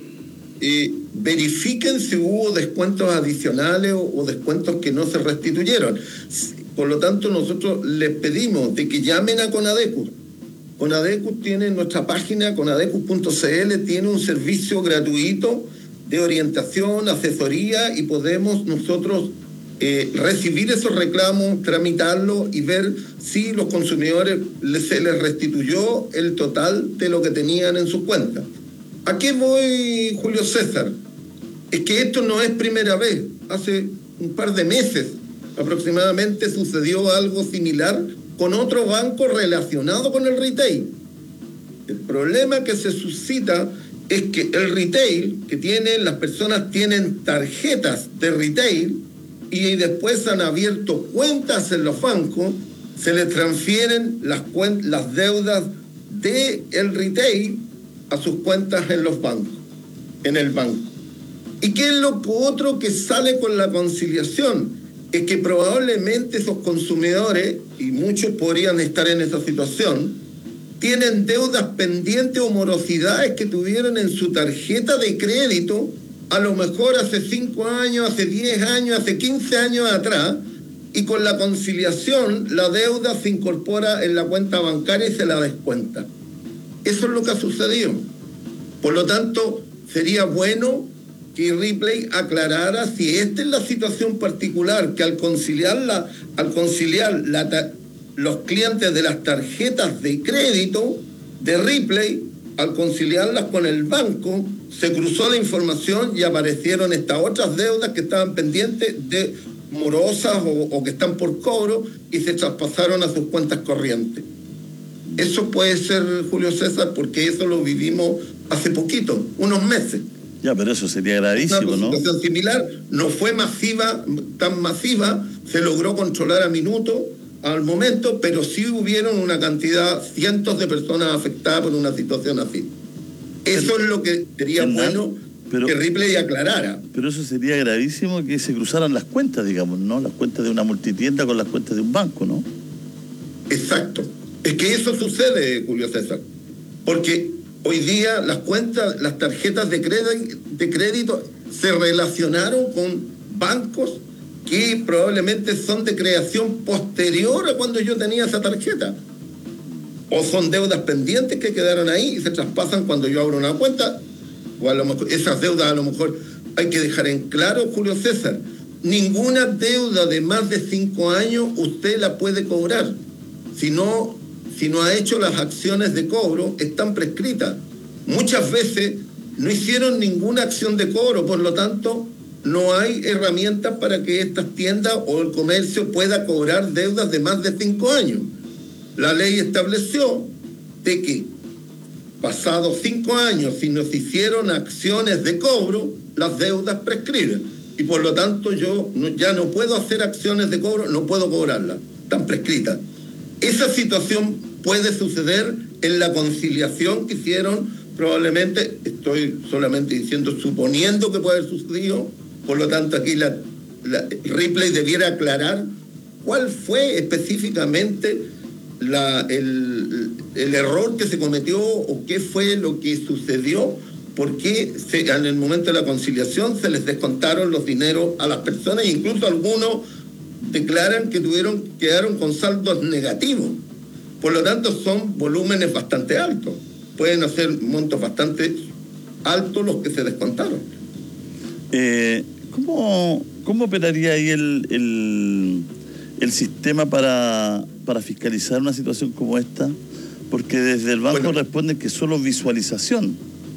eh, verifiquen si hubo descuentos adicionales o, o descuentos que no se restituyeron. Por lo tanto, nosotros les pedimos de que llamen a Conadecus. Conadecus tiene nuestra página, conadecus punto c l, tiene un servicio gratuito de orientación, asesoría, y podemos nosotros eh, recibir esos reclamos, tramitarlos y ver si los consumidores les, se les restituyó el total de lo que tenían en sus cuentas. ¿A qué voy, Julio César? Es que esto no es primera vez. Hace un par de meses aproximadamente sucedió algo similar con otro banco relacionado con el retail. El problema que se suscita es que el retail que tienen, las personas tienen tarjetas de retail y después han abierto cuentas en los bancos, se les transfieren las, cuen- las deudas del retail a sus cuentas en los bancos, en el banco. ¿Y qué es lo otro que sale con la conciliación? Es que probablemente esos consumidores, y muchos podrían estar en esa situación, tienen deudas pendientes o morosidades que tuvieron en su tarjeta de crédito, a lo mejor hace cinco años, hace diez años, hace quince años atrás, y con la conciliación la deuda se incorpora en la cuenta bancaria y se la descuenta. Eso es lo que ha sucedido. Por lo tanto, sería bueno que Ripley aclarara si esta es la situación particular, que al conciliar, la, al conciliar la, los clientes de las tarjetas de crédito de Ripley, al conciliarlas con el banco, se cruzó la información y aparecieron estas otras deudas que estaban pendientes de morosas o, o que están por cobro y se traspasaron a sus cuentas corrientes. Eso puede ser, Julio César, porque eso lo vivimos hace poquito, unos meses. Ya, pero eso sería gravísimo, ¿no? Una situación similar, no fue masiva, tan masiva, se logró controlar a minuto, al momento, pero sí hubieron una cantidad, cientos de personas afectadas por una situación así. Eso es lo que sería bueno pero, que Ripley aclarara. Pero eso sería gravísimo, que se cruzaran las cuentas, digamos, ¿no? Las cuentas de una multitienda con las cuentas de un banco, ¿no? Exacto. Es que eso sucede, Julio César, porque hoy día las cuentas, las tarjetas de crédito, de crédito se relacionaron con bancos que probablemente son de creación posterior a cuando yo tenía esa tarjeta. O son deudas pendientes que quedaron ahí y se traspasan cuando yo abro una cuenta. O a lo mejor esas deudas a lo mejor hay que dejar en claro, Julio César, ninguna deuda de más de cinco años usted la puede cobrar. Si no, si no ha hecho las acciones de cobro, están prescritas. Muchas veces no hicieron ninguna acción de cobro, por lo tanto, no hay herramientas para que estas tiendas o el comercio pueda cobrar deudas de más de cinco años. La ley estableció de que pasados cinco años, si no se hicieron acciones de cobro, las deudas prescriben. Y por lo tanto yo no, ya no puedo hacer acciones de cobro, no puedo cobrarlas, están prescritas. Esa situación puede suceder en la conciliación que hicieron, probablemente, estoy solamente diciendo, suponiendo que puede haber sucedido. Por lo tanto, aquí la, la Ripley debiera aclarar cuál fue específicamente la, el, el error que se cometió o qué fue lo que sucedió por qué se, en el momento de la conciliación se les descontaron los dineros a las personas, e incluso algunos declaran que tuvieron, quedaron con saldos negativos. Por lo tanto, son volúmenes bastante altos. Pueden hacer montos bastante altos los que se descontaron. Eh, ¿cómo, ¿Cómo operaría ahí el, el, el sistema para, para fiscalizar una situación como esta? Porque desde el banco bueno, responden que solo visualización.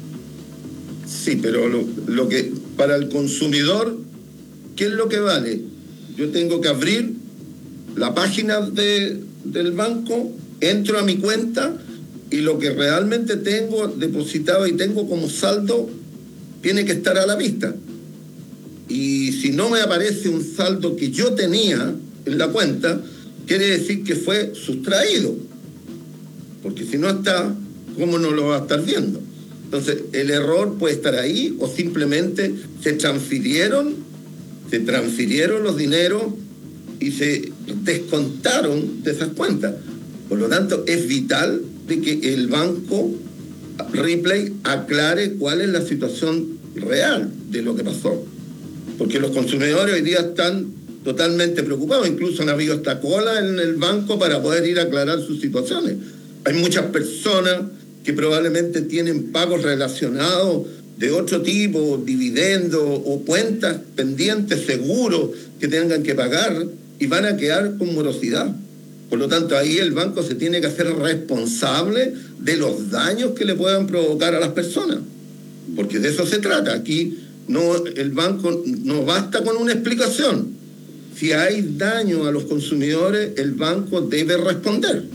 Sí, pero lo, lo que para el consumidor, ¿qué es lo que vale? Yo tengo que abrir la página de, del banco, entro a mi cuenta y lo que realmente tengo depositado y tengo como saldo tiene que estar a la vista. Y si no me aparece un saldo que yo tenía en la cuenta, quiere decir que fue sustraído. Porque si no está, ¿cómo no lo va a estar viendo? Entonces, el error puede estar ahí o simplemente se transfirieron, se transfirieron los dineros y se descontaron de esas cuentas. Por lo tanto, es vital de que el banco Ripley aclare cuál es la situación real de lo que pasó. Porque los consumidores hoy día están totalmente preocupados. Incluso han habido hasta cola en el banco para poder ir a aclarar sus situaciones. Hay muchas personas que probablemente tienen pagos relacionados de otro tipo, dividendos o cuentas pendientes, seguros que tengan que pagar y van a quedar con morosidad. Por lo tanto, ahí el banco se tiene que hacer responsable de los daños que le puedan provocar a las personas. Porque de eso se trata. Aquí no, el banco no basta con una explicación. Si hay daño a los consumidores, el banco debe responder.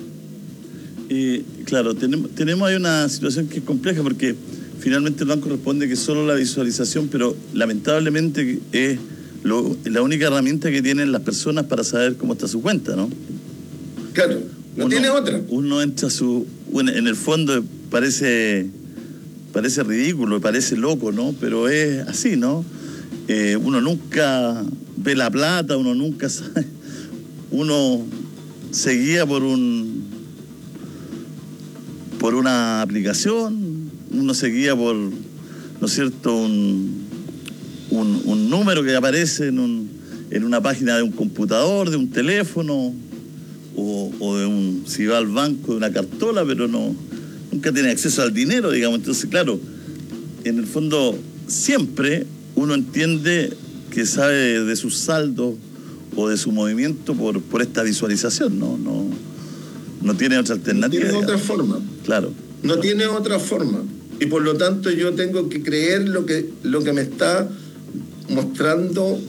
Y claro, tenemos, tenemos ahí una situación que es compleja porque finalmente el banco responde que solo la visualización, pero lamentablemente es lo, la única herramienta que tienen las personas para saber cómo está su cuenta, ¿no? Claro, no uno, tiene otra. Uno entra a su... Bueno, en el fondo parece, parece ridículo, parece loco, ¿no? Pero es así, ¿no? Eh, uno nunca ve la plata, uno nunca sabe... Uno se guía por un... por una aplicación, uno se guía por, ¿no es cierto?, un, un, un número que aparece en, un, en una página de un computador, de un teléfono, o, o de un, si va al banco, de una cartola, pero no, nunca tiene acceso al dinero, digamos. Entonces, claro, en el fondo siempre uno entiende que sabe de sus saldos o de su movimiento por, por esta visualización, ¿no? No, no tiene otra alternativa. No tiene otra digamos. forma. Claro. No tiene otra forma. Y por lo tanto yo tengo que creer lo que, lo que me está mostrando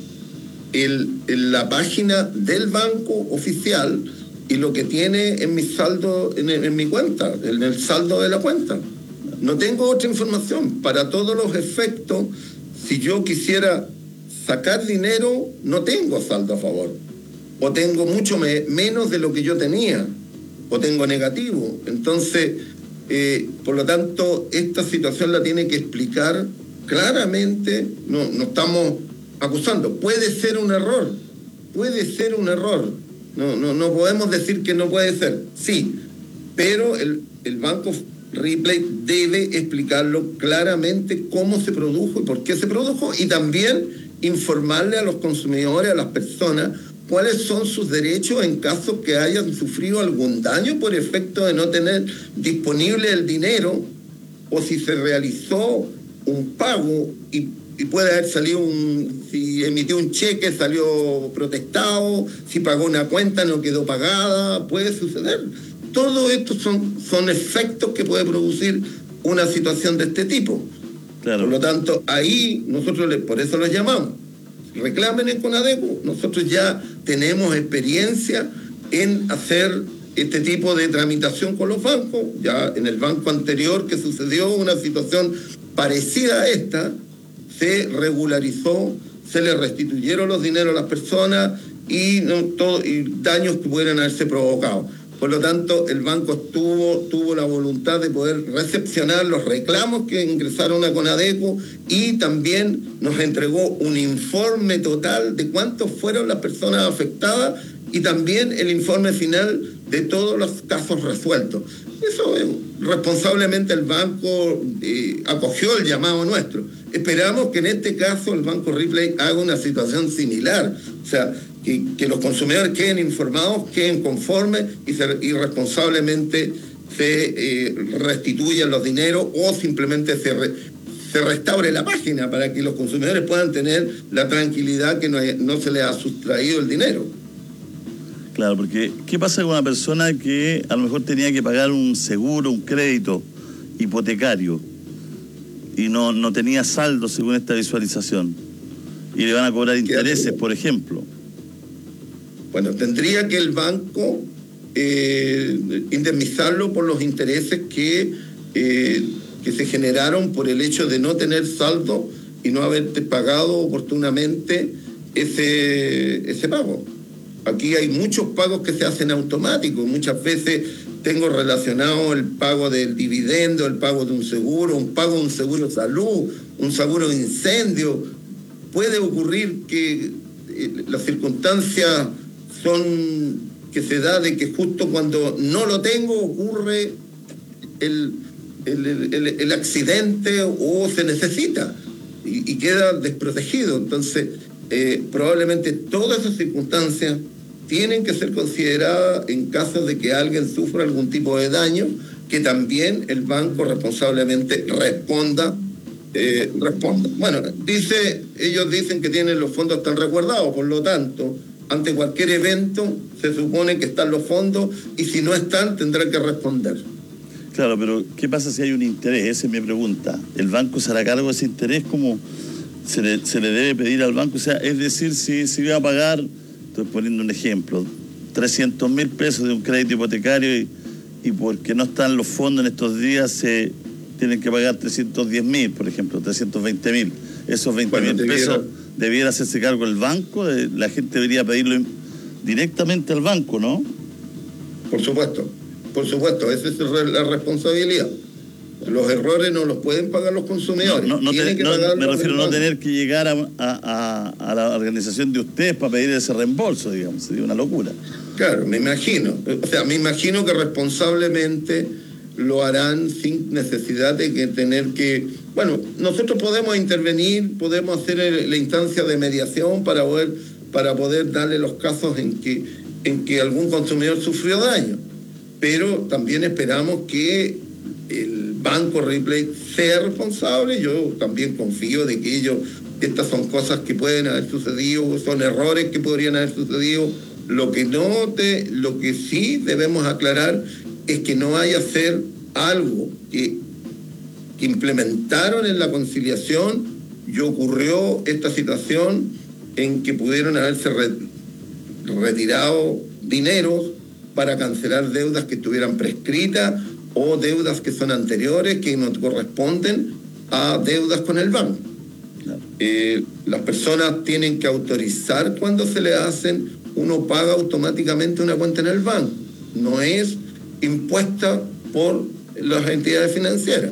el, en la página del banco oficial y lo que tiene en mi saldo, en, en mi cuenta, en el saldo de la cuenta. No tengo otra información. Para todos los efectos, si yo quisiera sacar dinero, no tengo saldo a favor. O tengo mucho me, menos de lo que yo tenía. O tengo negativo. Entonces, eh, por lo tanto, esta situación la tiene que explicar claramente. No, no estamos acusando. Puede ser un error. Puede ser un error. No, no, no podemos decir que no puede ser. Sí, pero el, el banco Ripley debe explicarlo claramente cómo se produjo y por qué se produjo, y también informarle a los consumidores, a las personas, cuáles son sus derechos en caso que hayan sufrido algún daño por efecto de no tener disponible el dinero, o si se realizó un pago y, y puede haber salido un, si emitió un cheque, salió protestado, si pagó una cuenta, no quedó pagada, puede suceder. Todo esto son, son efectos que puede producir una situación de este tipo. Claro. Por lo tanto, ahí nosotros, le, por eso los llamamos. Reclamen en Conadeco. Nosotros ya tenemos experiencia en hacer este tipo de tramitación con los bancos. Ya en el banco anterior que sucedió una situación parecida a esta, se regularizó, se le restituyeron los dineros a las personas y, no, todo, y daños que pudieran haberse provocado. Por lo tanto, el banco tuvo, tuvo la voluntad de poder recepcionar los reclamos que ingresaron a Conadeco y también nos entregó un informe total de cuántas fueron las personas afectadas y también el informe final de todos los casos resueltos. Eso eh, responsablemente el banco eh, acogió el llamado nuestro. Esperamos que en este caso el Banco Ripley haga una situación similar, o sea, que, que los consumidores queden informados, queden conformes y, se, y responsablemente se eh, restituyan los dineros o simplemente se, re, se restaure la página para que los consumidores puedan tener la tranquilidad que no, no se les ha sustraído el dinero. Claro, porque ¿qué pasa con una persona que a lo mejor tenía que pagar un seguro, un crédito hipotecario y no, no tenía saldo según esta visualización y le van a cobrar intereses, por ejemplo? Bueno, tendría que el banco eh, indemnizarlo por los intereses que, eh, que se generaron por el hecho de no tener saldo y no haberte pagado oportunamente ese, ese pago. Aquí hay muchos pagos que se hacen automáticos. Muchas veces tengo relacionado el pago del dividendo, el pago de un seguro, un pago de un seguro de salud, un seguro de incendio. Puede ocurrir que eh, las circunstancias son que se da de que justo cuando no lo tengo ocurre el, el, el, el accidente o se necesita y, y queda desprotegido. Entonces, eh, probablemente todas esas circunstancias tienen que ser consideradas en caso de que alguien sufra algún tipo de daño, que también el banco responsablemente responda. Eh, responda. Bueno, dice, ellos dicen que tienen los fondos tan resguardados, por lo tanto, ante cualquier evento se supone que están los fondos y si no están tendrán que responder. Claro, pero ¿qué pasa si hay un interés? Esa es mi pregunta. ¿El banco se hará cargo de ese interés? ¿Cómo se le, se le debe pedir al banco? O sea, es decir, si, si va a pagar, estoy poniendo un ejemplo, trescientos mil pesos de un crédito hipotecario y, y porque no están los fondos en estos días se tienen que pagar trescientos diez mil, por ejemplo, trescientos veinte mil. Esos veinte mil bueno, pesos debiera hacerse cargo el banco, la gente debería pedirlo directamente al banco, ¿no? Por supuesto, por supuesto, esa es la responsabilidad. Los errores no los pueden pagar los consumidores. No, no, no, te, que no me refiero a no tener que llegar a, a, a la organización de ustedes para pedir ese reembolso, digamos, sería una locura. Claro, me imagino. O sea, me imagino que responsablemente lo harán sin necesidad de que tener que... Bueno, nosotros podemos intervenir, podemos hacer el, la instancia de mediación para poder, para poder darle los casos en que, en que algún consumidor sufrió daño. Pero también esperamos que el Banco Ripley sea responsable. Yo también confío de que ellos, estas son cosas que pueden haber sucedido, son errores que podrían haber sucedido. Lo que no te, lo que sí debemos aclarar es que no vaya a ser algo que, que implementaron en la conciliación y ocurrió esta situación en que pudieron haberse re, retirado dineros para cancelar deudas que estuvieran prescritas o deudas que son anteriores que no corresponden a deudas con el banco. Claro. Eh, las personas tienen que autorizar cuando se le hacen, uno paga automáticamente una cuenta en el banco. No es impuesta por las entidades financieras.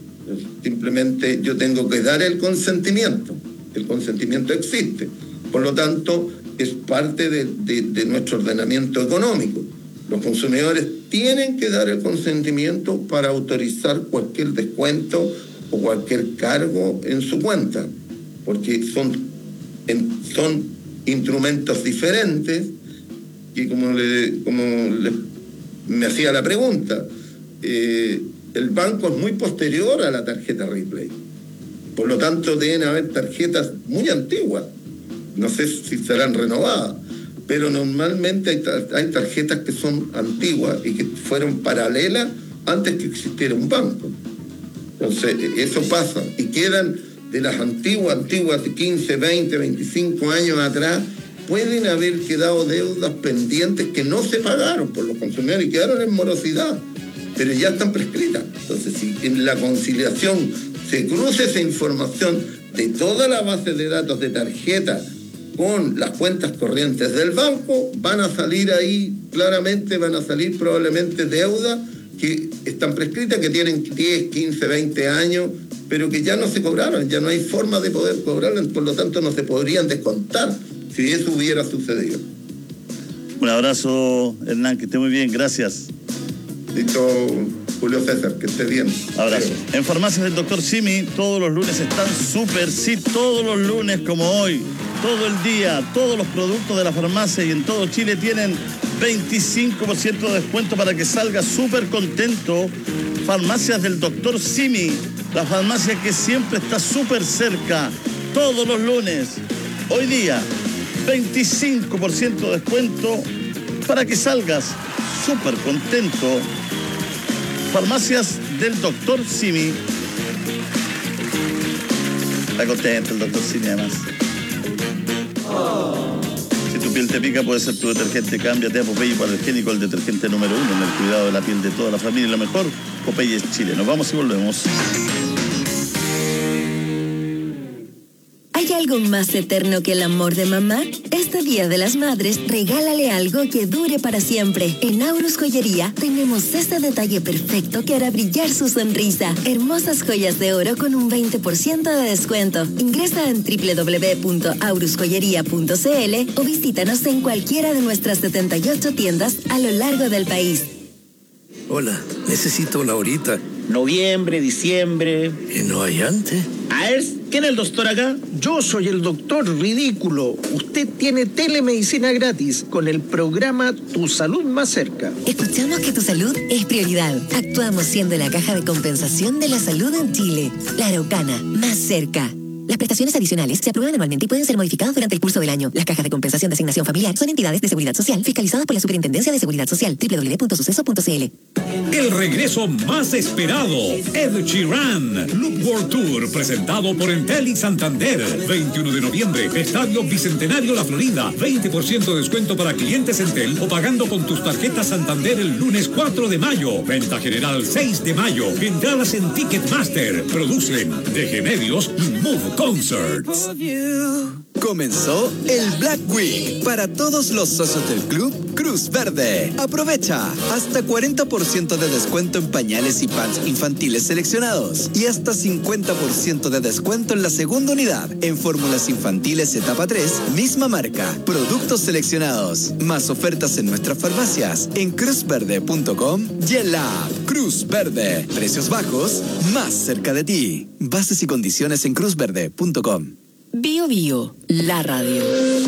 Simplemente yo tengo que dar el consentimiento. El consentimiento existe. Por lo tanto, es parte de, de, de nuestro ordenamiento económico. Los consumidores tienen que dar el consentimiento para autorizar cualquier descuento o cualquier cargo en su cuenta, porque son, en, son instrumentos diferentes y como, le, como le, me hacía la pregunta, eh, el banco es muy posterior a la tarjeta Ripley. Por lo tanto, deben haber tarjetas muy antiguas. No sé si serán renovadas, pero normalmente hay, hay tarjetas que son antiguas y que fueron paralelas antes que existiera un banco. Entonces, eso pasa y quedan de las antiguas, antiguas de quince, veinte, veinticinco años atrás, pueden haber quedado deudas pendientes que no se pagaron por los consumidores y quedaron en morosidad, pero ya están prescritas. Entonces, si en la conciliación se cruza esa información de toda la base de datos de tarjeta con las cuentas corrientes del banco, van a salir ahí, claramente van a salir probablemente deudas que están prescritas, que tienen diez, quince, veinte años, pero que ya no se cobraron, ya no hay forma de poder cobrarlas, por lo tanto no se podrían descontar si eso hubiera sucedido. Un abrazo, Hernán, que esté muy bien, gracias. Listo, Julio César, que esté bien. Abrazo. En Farmacias del doctor Simi, todos los lunes están súper, sí, todos los lunes como hoy, todo el día, todos los productos de la farmacia y en todo Chile tienen veinticinco por ciento de descuento para que salga súper contento. Farmacias del doctor Simi, la farmacia que siempre está súper cerca, todos los lunes. Hoy día, veinticinco por ciento de descuento para que salgas súper contento. Farmacias del doctor Simi. Está contento el doctor Simi además. Si tu piel te pica, puede ser tu detergente. Cámbiate a Popeye Hipoalergénico, el detergente número uno en el cuidado de la piel de toda la familia. Y lo mejor, Popeye es Chile. Nos vamos y volvemos. ¿Hay algo más eterno que el amor de mamá? Este Día de las Madres, regálale algo que dure para siempre. En Aurus Joyería tenemos este detalle perfecto que hará brillar su sonrisa. Hermosas joyas de oro con un veinte por ciento de descuento. Ingresa en doble u doble u doble u punto aurus joyería punto c l o visítanos en cualquiera de nuestras setenta y ocho tiendas a lo largo del país. Hola, necesito una horita. Noviembre, diciembre. ¿Y no hay antes? A ver, ¿quién es el doctor acá? Yo soy el doctor ridículo. Usted tiene telemedicina gratis con el programa Tu Salud Más Cerca. Escuchamos que tu salud es prioridad. Actuamos siendo la caja de compensación de la salud en Chile. La Araucana, más cerca. Las prestaciones adicionales se aprueban anualmente y pueden ser modificadas durante el curso del año. Las cajas de compensación de asignación familiar son entidades de seguridad social fiscalizadas por la Superintendencia de Seguridad Social. doble u doble u doble u punto suceso punto c l. El regreso más esperado, Ed Sheeran, Look World Tour, presentado por Entel y Santander. veintiuno de noviembre, Estadio Bicentenario La Florida. veinte por ciento de descuento para clientes Entel o pagando con tus tarjetas Santander el lunes cuatro de mayo. Venta general seis de mayo. Entradas en Ticketmaster. Producen D G Medios y Move Concerts. Comenzó el Black Week para todos los socios del club Cruz Verde. Aprovecha hasta cuarenta por ciento de descuento en pañales y pants infantiles seleccionados y hasta cincuenta por ciento de descuento en la segunda unidad en fórmulas infantiles etapa tres, misma marca, productos seleccionados. Más ofertas en nuestras farmacias en cruz verde punto com y en la app Cruz Verde. Precios bajos, más cerca de ti. Bases y condiciones en cruz verde punto com. Bio Bio, la radio.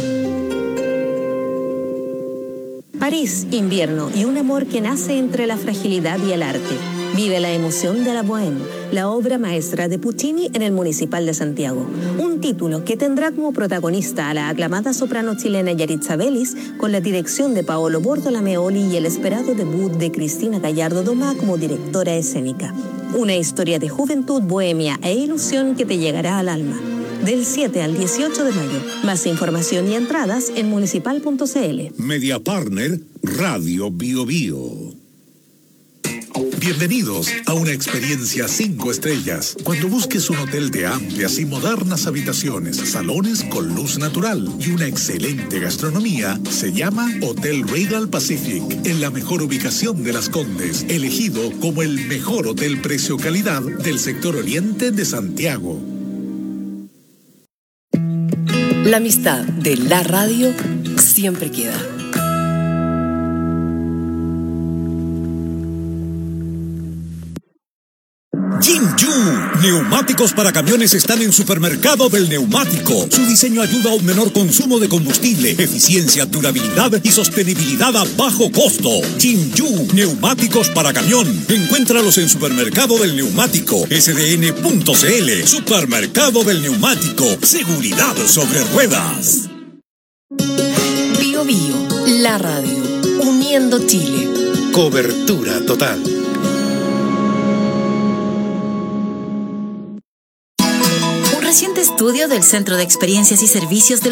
París, invierno y un amor que nace entre la fragilidad y el arte. Vive la emoción de la Bohème, la obra maestra de Puccini en el Municipal de Santiago. Un título que tendrá como protagonista a la aclamada soprano chilena Yaritza Vélez, con la dirección de Paolo Bortolameoli y el esperado debut de Cristina Gallardo Domá como directora escénica. Una historia de juventud, bohemia e ilusión que te llegará al alma. Del siete al dieciocho de mayo. Más información y entradas en municipal punto c l. Media Partner, Radio Bio Bio. Bienvenidos a una experiencia cinco estrellas. Cuando busques un hotel de amplias y modernas habitaciones, salones con luz natural y una excelente gastronomía, se llama Hotel Regal Pacific, en la mejor ubicación de Las Condes, elegido como el mejor hotel precio-calidad del sector oriente de Santiago. La amistad de la radio siempre queda. Jinju, neumáticos para camiones están en Supermercado del Neumático. Su diseño ayuda a un menor consumo de combustible, eficiencia, durabilidad y sostenibilidad a bajo costo. Jinju, neumáticos para camión. Encuéntralos en Supermercado del Neumático, S D N punto c l. Supermercado del Neumático, seguridad sobre ruedas. Bio Bio, la radio, uniendo Chile. Cobertura total. Reciente estudio del Centro de Experiencias y Servicios de